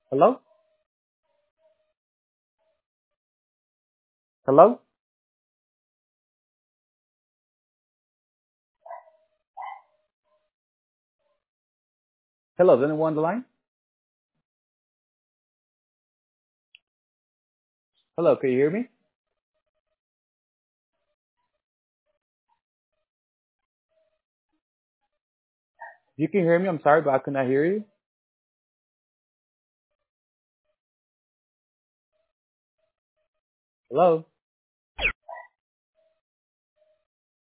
Hello? Hello? Hello, is anyone on the line? Hello, can you hear me? You can hear me. I'm sorry, but I could not hear you. Hello?